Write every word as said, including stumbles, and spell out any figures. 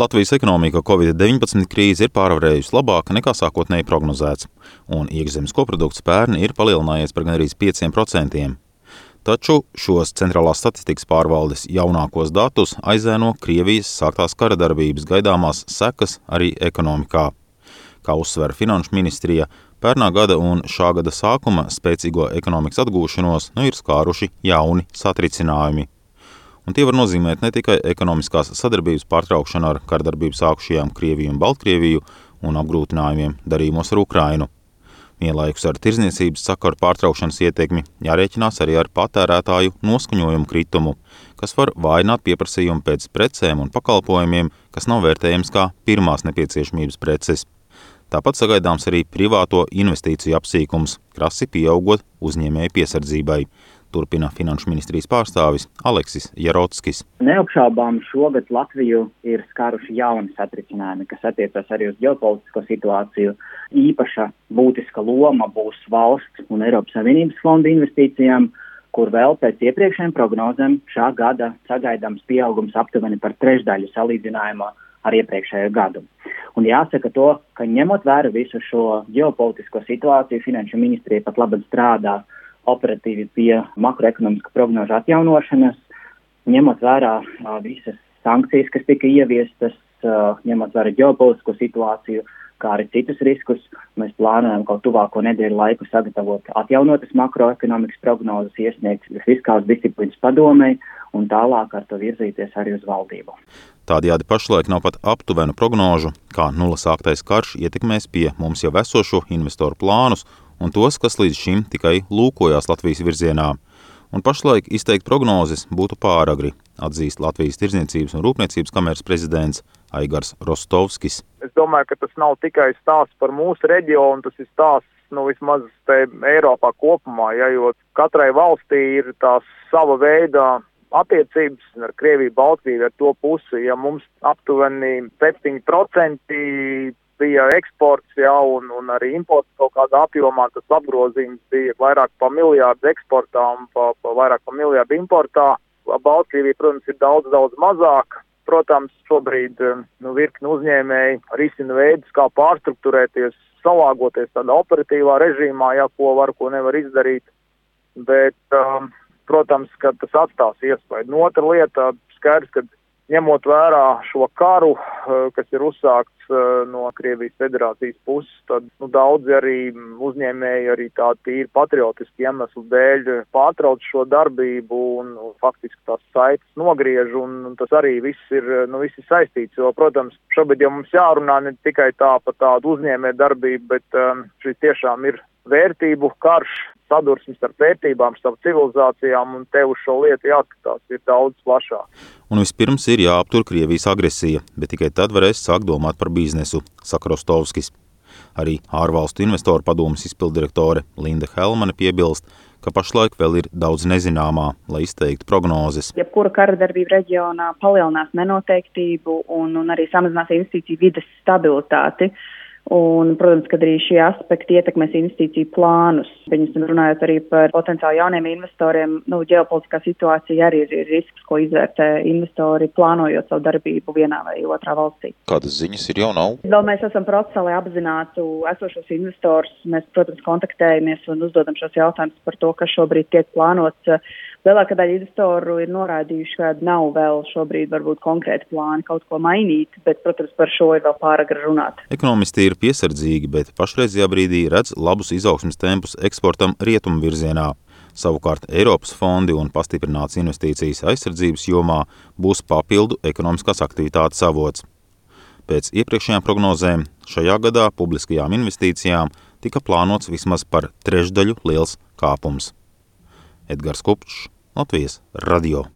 Latvijas ekonomika covid deviņpadsmit krīze ir pārvarējusi labāk nekā sākotnēji prognozēts, un iekšzemes koprodukts pērn ir palielinājies par gandrīz pieciem procentiem. Taču šos centrālās statistikas pārvaldes jaunākos datus aizēno Krievijas sāktās kara darbības gaidāmās sekas arī ekonomikā. Kā uzsver Finanšu ministrija, pērnā gada un šā gada sākuma spēcīgo ekonomikas atgūšanos nu ir skāruši jauni satricinājumi. Un tie var nozīmēt ne tikai ekonomiskās sadarbības pārtraukšanu ar kardarbību sākušajām Krieviju un Baltkrieviju un apgrūtinājumiem darījumos ar Ukrainu. Vienlaikus ar tirdzniecības sakaru pārtraukšanas ietekmi jārēķinās arī ar patērētāju noskaņojumu kritumu, kas var vājināt pieprasījumu pēc precēm un pakalpojumiem, kas nav vērtējams kā pirmās nepieciešamības preces. Tāpat sagaidāms arī privāto investīciju apsīkums, krasi pieaugot uzņēmēju piesardzībai, turpina Finanšu ministrijas pārstāvis Aleksis Jarotskis. Neapšaubām šogad Latviju ir skāruši jauni satricinājumi, kas attiecas arī uz ģeopolitisko situāciju. Īpaša būtiska loma būs valsts un Eiropas Savienības fonda investīcijām, kur vēl pēc iepriekšējiem prognozēm šā gada sagaidāms pieaugums aptuveni par trešdaļu salīdzinājumā ar iepriekšējo gadu. Un jāsaka to, ka ņemot vērā visu šo ģeopolitisko situāciju, Finanšu ministrija pat labi strādā operatīvi pie makroekonomiska prognožu atjaunošanas, ņemot vērā uh, visas sankcijas, kas tika ieviestas, uh, ņemot vērā ģeopolitisko situāciju, kā arī citus riskus, mēs plānojam kaut tuvāko nedēļu laiku sagatavot atjaunotas makroekonomikas prognozes, iesniegt fiskālas disciplīnas padomei un tālāk ar to virzīties arī uz valdību. Tādējādi pašlaik nav pat aptuvenu prognožu, kā nulles sāktais karš ietekmēs pie mums jau esošo investoru plānus un tos, kas līdz šim tikai lūkojās Latvijas virzienā. Un pašlaik izteikt prognozes būtu pāragri, atzīst Latvijas Tirdzniecības un Rūpniecības kameras prezidents Aigars Rostovskis. Es domāju, ka tas nav tikai stāsts par mūsu reģionu, tas ir stāsts nu, vismaz te Eiropā kopumā, ja, jo katrai valstī ir tās sava veida attiecības ar Krieviju, Baltkrieviju ar to pusi. Ja mums aptuveni septiņi procenti bija eksports, ja, un, un arī imports kaut kādā apjomā, tas apgrozījums bija vairāk pa miljārdu eksportā un pa, pa vairāk pa miljārdu importā. Baltkrievija, protams, ir daudz, daudz mazāk. Protams, šobrīd nu, virkni uzņēmēji risina veidus, kā pārstruktūrēties, salāgoties tādā operatīvā režīmā, ja, ko var, ko nevar izdarīt. Bet, um, protams, ka tas atstās iespēju. No otra lieta, skaidrs, ka ņemot vērā šo karu, kas ir uzsākts no Krievijas federācijas puses, tad nu, daudzi arī uzņēmēji arī tā tīri patriotiski iemeslu dēļ pārtrauc šo darbību un, un faktiski tās saites nogriež, un, un tas arī viss ir, nu, viss ir saistīts. Jo, protams, šobrīd jau mums jārunā ne tikai tā par tādu uzņēmēju darbību, bet um, šī tiešām ir vērtību karš, sadursmes starp vērtībām, starp civilizācijām, un te uz šo lietu jāskatās, ir daudz plašāk. Un vispirms ir jāaptur Krievijas agresija, bet tikai tad varēs sākt domāt par biznesu, saka Rostovskis. Arī ārvalstu investoru padomes izpilddirektore Linda Helmane piebilst, ka pašlaik vēl ir daudz nezināmā, lai izteiktu prognozes. Jebkura kara darbība reģionā palielinās nenoteiktību un, un arī samazinās investīciju vides stabilitāti. Un, protams, kad arī šie aspekti ietekmēs investīciju plānus. Viņam runājot arī par potenciāli jauniem investoriem, nu, ģeopolitiskā situācija arī ir risks, ko izvērtē investori, plānojot savu darbību vienā vai otrā valstī. Kādas ziņas ir jau nav? Vēl mēs esam procesā, lai apzinātu esošos investors. Mēs, protams, kontaktējamies un uzdodam šos jautājumus par to, kas šobrīd tiek plānots. Lielākā daļa investoru ir norādījuši, ka nav vēl šobrīd varbūt konkrēti plāni kaut ko mainīt, bet, protams, par šo ir vēl pāragri runāt. Ekonomisti ir piesardzīgi, bet pašreizajā brīdī redz labus izaugsmes tempus eksportam rietumu virzienā. Savukārt Eiropas fondi un pastiprināts investīcijas aizsardzības jomā būs papildu ekonomiskās aktivitātes avots. Pēc iepriekšējām prognozēm šajā gadā publiskajām investīcijām tika plānots vismaz par trešdaļu liels kāpums. Edgars Kupčs, Latvijas radio.